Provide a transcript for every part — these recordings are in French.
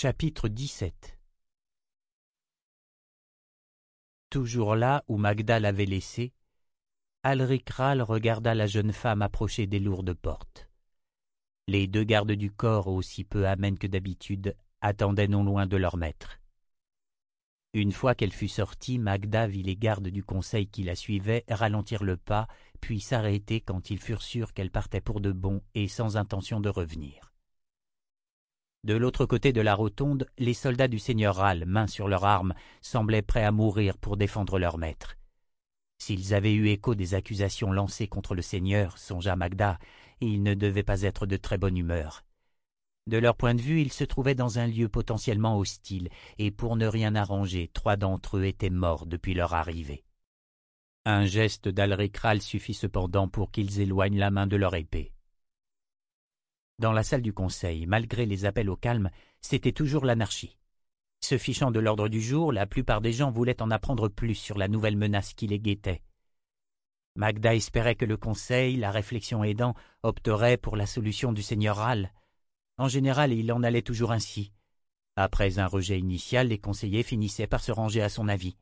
Chapitre 17. Toujours là où Magda l'avait laissé, Alrik Ral regarda la jeune femme approcher des lourdes portes. Les deux gardes du corps, aussi peu amènes que d'habitude, attendaient non loin de leur maître. Une fois qu'elle fut sortie, Magda vit les gardes du conseil qui la suivaient ralentir le pas, puis s'arrêter quand ils furent sûrs qu'elle partait pour de bon et sans intention de revenir. De l'autre côté de la rotonde, les soldats du seigneur Ral, main sur leurs armes, semblaient prêts à mourir pour défendre leur maître. S'ils avaient eu écho des accusations lancées contre le seigneur, songea Magda, ils ne devaient pas être de très bonne humeur. De leur point de vue, ils se trouvaient dans un lieu potentiellement hostile, et pour ne rien arranger, 3 d'entre eux étaient morts depuis leur arrivée. Un geste d'Alrik Ral suffit cependant pour qu'ils éloignent la main de leur épée. Dans la salle du conseil, malgré les appels au calme, c'était toujours l'anarchie. Se fichant de l'ordre du jour, la plupart des gens voulaient en apprendre plus sur la nouvelle menace qui les guettait. Magda espérait que le conseil, la réflexion aidant, opterait pour la solution du seigneur Ral. En général, il en allait toujours ainsi. Après un rejet initial, les conseillers finissaient par se ranger à son avis.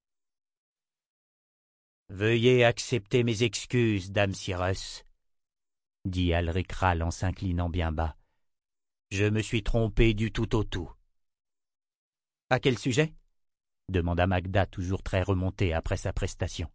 « Veuillez accepter mes excuses, dame Cyrus, » dit Alrik Ral en s'inclinant bien bas. « Je me suis trompé du tout au tout. »« À quel sujet ?» demanda Magda, toujours très remontée après sa prestation.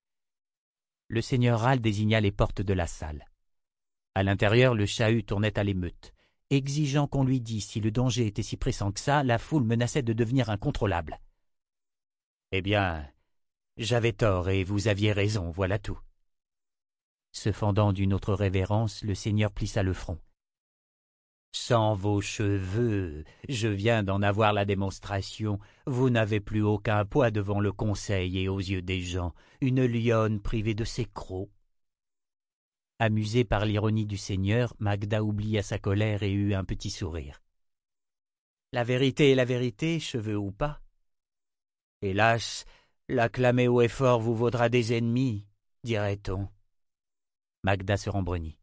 Le seigneur Ral désigna les portes de la salle. À l'intérieur, le chahut tournait à l'émeute. Exigeant qu'on lui dît si le danger était si pressant que ça, la foule menaçait de devenir incontrôlable. « Eh bien, j'avais tort et vous aviez raison, voilà tout. » Se fendant d'une autre révérence, le seigneur plissa le front. « Sans vos cheveux, je viens d'en avoir la démonstration, vous n'avez plus aucun poids devant le conseil et aux yeux des gens, une lionne privée de ses crocs. » Amusée par l'ironie du seigneur, Magda oublia sa colère et eut un petit sourire. « La vérité est la vérité, cheveux ou pas. Hélas, l'acclamer haut et fort vous vaudra des ennemis, dirait-on. » Magda se rembrunit.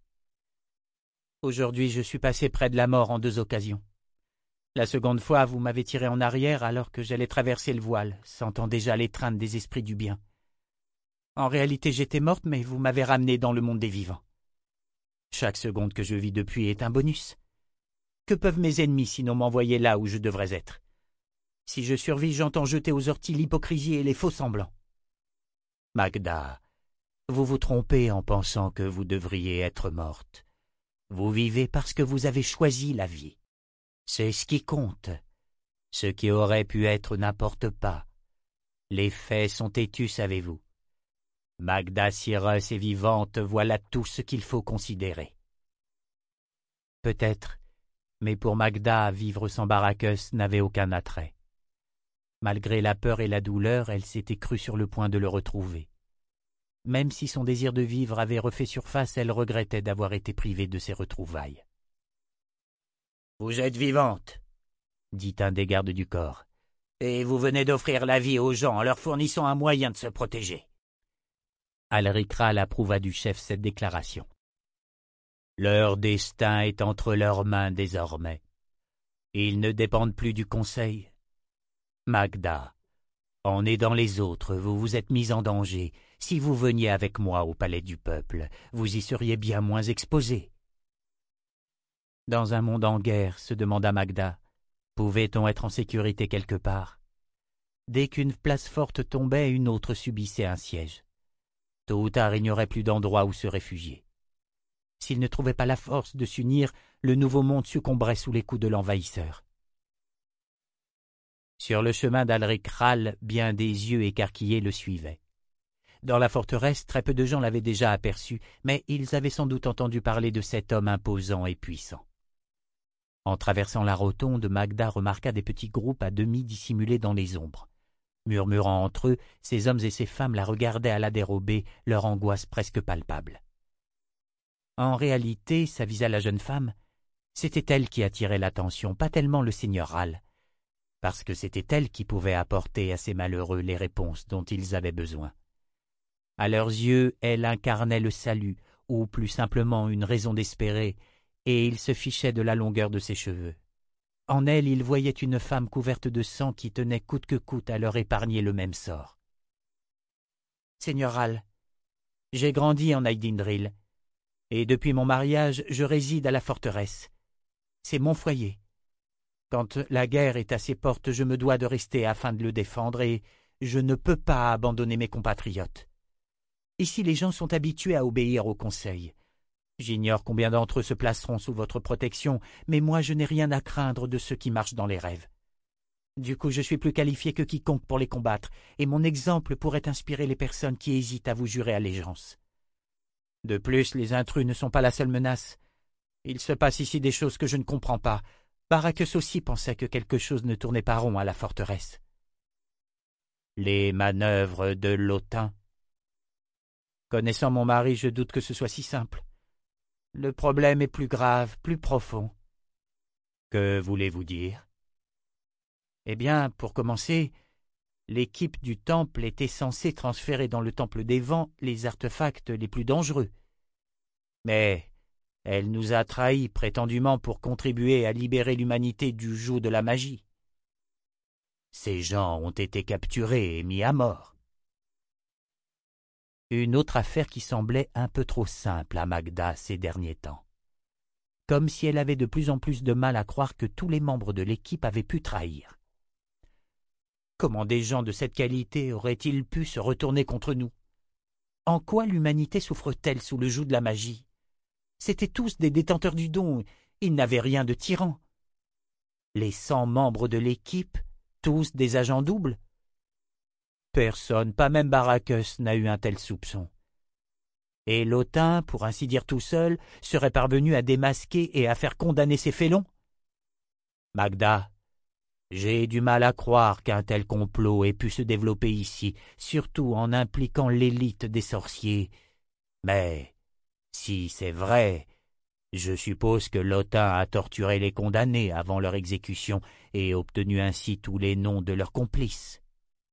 « Aujourd'hui, je suis passé près de la mort en 2 occasions. La seconde fois, vous m'avez tiré en arrière alors que j'allais traverser le voile, sentant déjà l'étreinte des esprits du bien. En réalité, j'étais morte, mais vous m'avez ramenée dans le monde des vivants. Chaque seconde que je vis depuis est un bonus. Que peuvent mes ennemis sinon m'envoyer là où je devrais être? Si je survis, j'entends jeter aux orties l'hypocrisie et les faux-semblants. Magda, vous vous trompez en pensant que vous devriez être morte. Vous vivez parce que vous avez choisi la vie. C'est ce qui compte. Ce qui aurait pu être n'importe pas. Les faits sont têtus, savez-vous. Magda Cyrus est vivante, voilà tout ce qu'il faut considérer. Peut-être, mais pour Magda, vivre sans Baracus n'avait aucun attrait. Malgré la peur et la douleur, elle s'était crue sur le point de le retrouver. Même si son désir de vivre avait refait surface, elle regrettait d'avoir été privée de ses retrouvailles. « Vous êtes vivante, » dit un des gardes du corps, « et vous venez d'offrir la vie aux gens en leur fournissant un moyen de se protéger. » Alrik Ral approuva du chef cette déclaration. « Leur destin est entre leurs mains désormais. Ils ne dépendent plus du conseil. Magda, en aidant les autres, vous vous êtes mise en danger. Si vous veniez avec moi au palais du peuple, vous y seriez bien moins exposé. » Dans un monde en guerre, se demanda Magda, pouvait-on être en sécurité quelque part? Dès qu'une place forte tombait, une autre subissait un siège. Tôt ou tard, il n'y aurait plus d'endroit où se réfugier. S'ils ne trouvaient pas la force de s'unir, le nouveau monde succomberait sous les coups de l'envahisseur. Sur le chemin d'Alrik Ral, bien des yeux écarquillés le suivaient. Dans la forteresse, très peu de gens l'avaient déjà aperçu, mais ils avaient sans doute entendu parler de cet homme imposant et puissant. En traversant la rotonde, Magda remarqua des petits groupes à demi dissimulés dans les ombres. Murmurant entre eux, ces hommes et ces femmes la regardaient à la dérobée, leur angoisse presque palpable. En réalité, s'avisa la jeune femme, c'était elle qui attirait l'attention, pas tellement le seigneur Ral, parce que c'était elle qui pouvait apporter à ces malheureux les réponses dont ils avaient besoin. À leurs yeux, elle incarnait le salut, ou plus simplement une raison d'espérer, et ils se fichaient de la longueur de ses cheveux. En elle, ils voyaient une femme couverte de sang qui tenait coûte que coûte à leur épargner le même sort. Seigneur Ral, j'ai grandi en Aydindril, et depuis mon mariage, je réside à la forteresse. C'est mon foyer. Quand la guerre est à ses portes, je me dois de rester afin de le défendre, et je ne peux pas abandonner mes compatriotes. Ici, les gens sont habitués à obéir aux conseils. J'ignore combien d'entre eux se placeront sous votre protection, mais moi je n'ai rien à craindre de ceux qui marchent dans les rêves. Du coup, je suis plus qualifié que quiconque pour les combattre, et mon exemple pourrait inspirer les personnes qui hésitent à vous jurer allégeance. De plus, les intrus ne sont pas la seule menace. Il se passe ici des choses que je ne comprends pas. Baracus aussi pensait que quelque chose ne tournait pas rond à la forteresse. Les manœuvres de l'Autin. Connaissant mon mari, je doute que ce soit si simple. Le problème est plus grave, plus profond. Que voulez-vous dire? Eh bien, pour commencer, l'équipe du temple était censée transférer dans le temple des vents les artefacts les plus dangereux. Mais elle nous a trahis prétendument pour contribuer à libérer l'humanité du joug de la magie. Ces gens ont été capturés et mis à mort. Une autre affaire qui semblait un peu trop simple à Magda ces derniers temps. Comme si elle avait de plus en plus de mal à croire que tous les membres de l'équipe avaient pu trahir. Comment des gens de cette qualité auraient-ils pu se retourner contre nous? En quoi l'humanité souffre-t-elle sous le joug de la magie? C'étaient tous des détenteurs du don, ils n'avaient rien de tyran. Les 100 membres de l'équipe, tous des agents doubles? Personne, pas même Baracus, n'a eu un tel soupçon. Et l'Autin, pour ainsi dire tout seul, serait parvenu à démasquer et à faire condamner ces félons? Magda, j'ai du mal à croire qu'un tel complot ait pu se développer ici, surtout en impliquant l'élite des sorciers. Mais si c'est vrai, je suppose que l'Autin a torturé les condamnés avant leur exécution et obtenu ainsi tous les noms de leurs complices.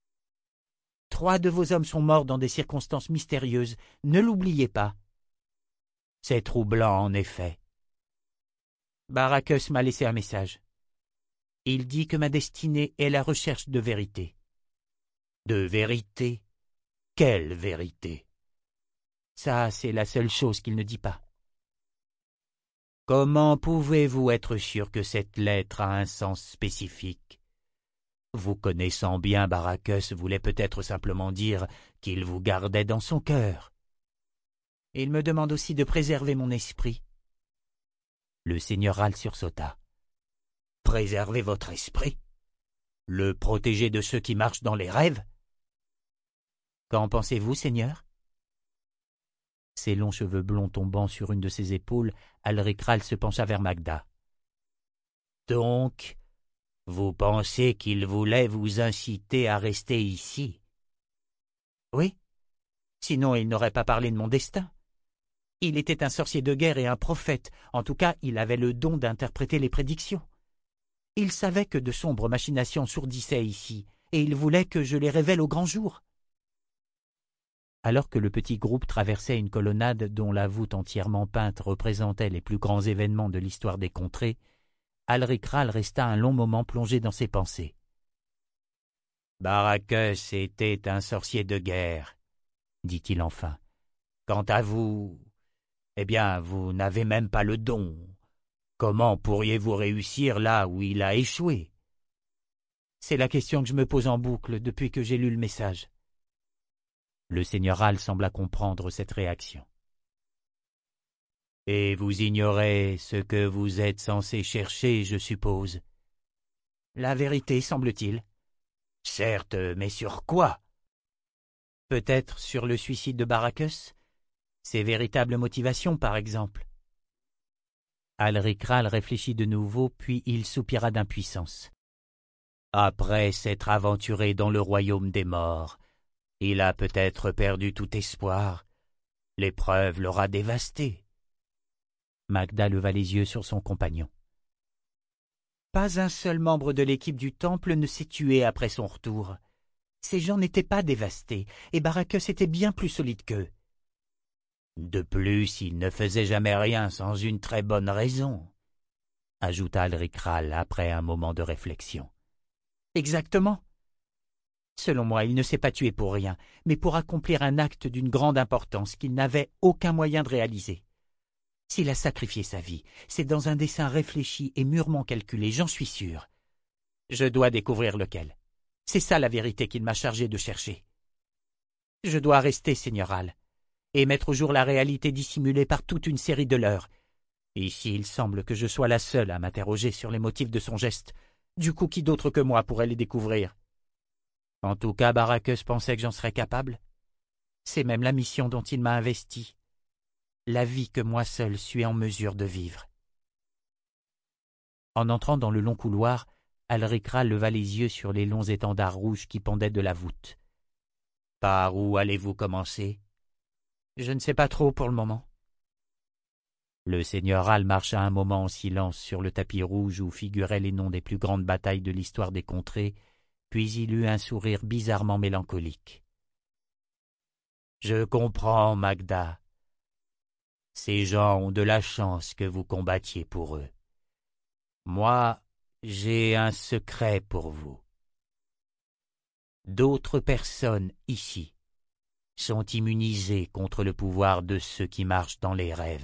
3 de vos hommes sont morts dans des circonstances mystérieuses, ne l'oubliez pas. C'est troublant, en effet. Baracus m'a laissé un message. Il dit que ma destinée est la recherche de vérité. De vérité? Quelle vérité? Ça, c'est la seule chose qu'il ne dit pas. Comment pouvez-vous être sûr que cette lettre a un sens spécifique? Vous connaissant bien, Baracus voulait peut-être simplement dire qu'il vous gardait dans son cœur. Il me demande aussi de préserver mon esprit. Le seigneur Ral sursauta. Préserver votre esprit? Le protéger de ceux qui marchent dans les rêves? Qu'en pensez-vous, seigneur? Ses longs cheveux blonds tombant sur une de ses épaules, Alric Ral se pencha vers Magda. Donc, vous pensez qu'il voulait vous inciter à rester ici? Oui, sinon il n'aurait pas parlé de mon destin. Il était un sorcier de guerre et un prophète, en tout cas il avait le don d'interpréter les prédictions. Il savait que de sombres machinations sourdissaient ici, et il voulait que je les révèle au grand jour. Alors que le petit groupe traversait une colonnade dont la voûte entièrement peinte représentait les plus grands événements de l'histoire des contrées, Alric Ral resta un long moment plongé dans ses pensées. Baracus était un sorcier de guerre, dit-il enfin. Quant à vous, eh bien, vous n'avez même pas le don. Comment pourriez-vous réussir là où il a échoué? C'est la question que je me pose en boucle depuis que j'ai lu le message. Le seigneur Ral sembla comprendre cette réaction. Et vous ignorez ce que vous êtes censé chercher, je suppose. La vérité, semble-t-il. Certes, mais sur quoi? Peut-être sur le suicide de Baracus? Ses véritables motivations, par exemple. Alric Ral réfléchit de nouveau, puis il soupira d'impuissance. Après s'être aventuré dans le royaume des morts, il a peut-être perdu tout espoir. L'épreuve l'aura dévasté. Magda leva les yeux sur son compagnon. Pas un seul membre de l'équipe du temple ne s'est tué après son retour. Ces gens n'étaient pas dévastés, et Baracus était bien plus solide qu'eux. De plus, il ne faisait jamais rien sans une très bonne raison. ajouta Alricral après un moment de réflexion. Exactement. Selon moi, il ne s'est pas tué pour rien, mais pour accomplir un acte d'une grande importance qu'il n'avait aucun moyen de réaliser. S'il a sacrifié sa vie, c'est dans un dessein réfléchi et mûrement calculé, j'en suis sûr. Je dois découvrir lequel. C'est ça la vérité qu'il m'a chargé de chercher. Je dois rester seigneurial et mettre au jour la réalité dissimulée par toute une série de leurres. Ici, il semble que je sois la seule à m'interroger sur les motifs de son geste. Du coup, qui d'autre que moi pourrait les découvrir? En tout cas, Baracus pensait que j'en serais capable. C'est même la mission dont il m'a investi. La vie que moi seul suis en mesure de vivre. En entrant dans le long couloir, Alricral leva les yeux sur les longs étendards rouges qui pendaient de la voûte. « Par où allez-vous commencer ?»« Je ne sais pas trop pour le moment. » Le seigneur Hall marcha un moment en silence sur le tapis rouge où figuraient les noms des plus grandes batailles de l'histoire des contrées, puis il eut un sourire bizarrement mélancolique. « Je comprends, Magda. Ces gens ont de la chance que vous combattiez pour eux. Moi, j'ai un secret pour vous. D'autres personnes ici sont immunisées contre le pouvoir de ceux qui marchent dans les rêves. »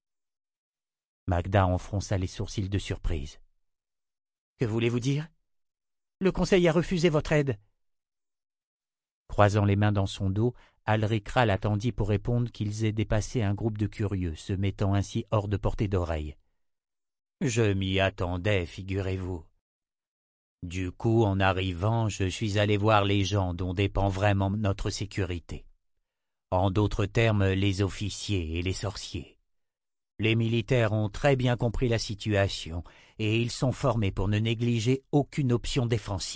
Magda enfonça les sourcils de surprise. « Que voulez-vous dire? Le conseil a refusé votre aide. » Croisant les mains dans son dos, Alricral attendit pour répondre qu'ils aient dépassé un groupe de curieux, se mettant ainsi hors de portée d'oreille. « Je m'y attendais, figurez-vous. Du coup, en arrivant, je suis allé voir les gens dont dépend vraiment notre sécurité. En d'autres termes, les officiers et les sorciers. Les militaires ont très bien compris la situation et ils sont formés pour ne négliger aucune option défensive. »«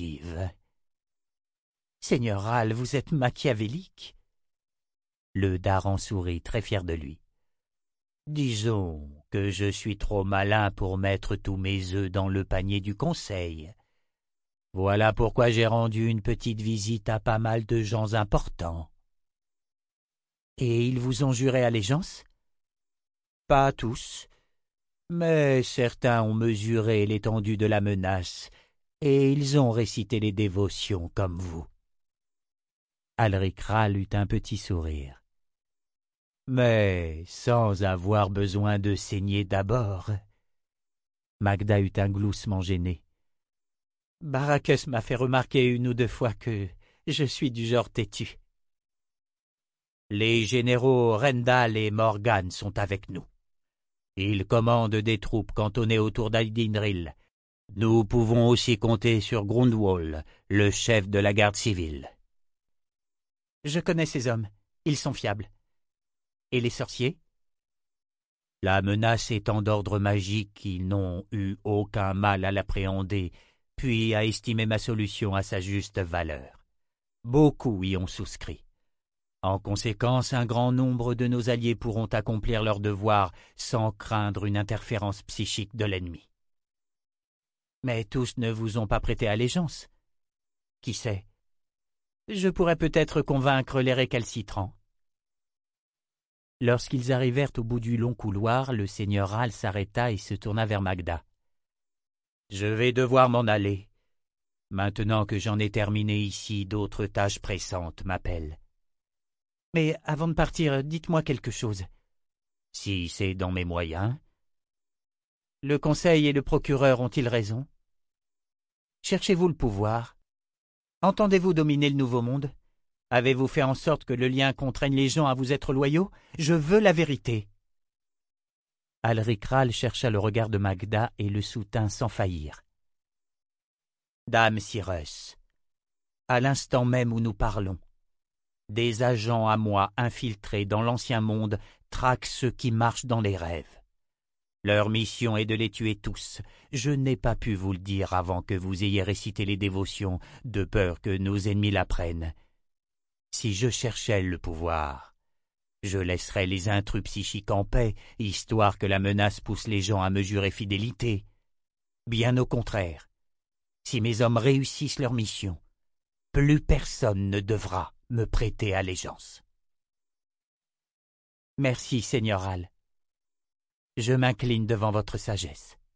Seigneur Hall, vous êtes machiavélique. » Le daran sourit, très fier de lui. « Disons que je suis trop malin pour mettre tous mes œufs dans le panier du conseil. Voilà pourquoi j'ai rendu une petite visite à pas mal de gens importants. »« Et ils vous ont juré allégeance ? » ?»« Pas tous, mais certains ont mesuré l'étendue de la menace et ils ont récité les dévotions comme vous. » Alricral eut un petit sourire. « Mais sans avoir besoin de saigner d'abord. » Magda eut un gloussement gêné. « Baracus m'a fait remarquer une ou deux fois que je suis du genre têtu. »« Les généraux Rendal et Morgan sont avec nous. Ils commandent des troupes cantonnées autour d'Aydinril. Nous pouvons aussi compter sur Grundwall, le chef de la garde civile. »« Je connais ces hommes. Ils sont fiables. Et les sorciers ? » ?»« La menace étant d'ordre magique, ils n'ont eu aucun mal à l'appréhender, puis à estimer ma solution à sa juste valeur. Beaucoup y ont souscrit. En conséquence, un grand nombre de nos alliés pourront accomplir leur devoir sans craindre une interférence psychique de l'ennemi. Mais tous ne vous ont pas prêté allégeance. Qui sait? Je pourrais peut-être convaincre les récalcitrants. » Lorsqu'ils arrivèrent au bout du long couloir, le seigneur Hall s'arrêta et se tourna vers Magda. « Je vais devoir m'en aller. Maintenant que j'en ai terminé ici, d'autres tâches pressantes m'appellent. » « Mais avant de partir, dites-moi quelque chose. »« Si c'est dans mes moyens. »« Le conseil et le procureur ont-ils raison? Cherchez-vous le pouvoir? Entendez-vous dominer le Nouveau Monde? Avez-vous fait en sorte que le lien contraigne les gens à vous être loyaux? Je veux la vérité. » Alricral chercha le regard de Magda et le soutint sans faillir. « Dame Cyrus, à l'instant même où nous parlons, des agents à moi infiltrés dans l'ancien monde traquent ceux qui marchent dans les rêves. Leur mission est de les tuer tous. Je n'ai pas pu vous le dire avant que vous ayez récité les dévotions, de peur que nos ennemis l'apprennent. Si je cherchais le pouvoir, je laisserais les intrus psychiques en paix, histoire que la menace pousse les gens à mesurer fidélité. Bien au contraire, si mes hommes réussissent leur mission, plus personne ne devra me prêter allégeance. Merci, Seigneur Hall. Je m'incline devant votre sagesse.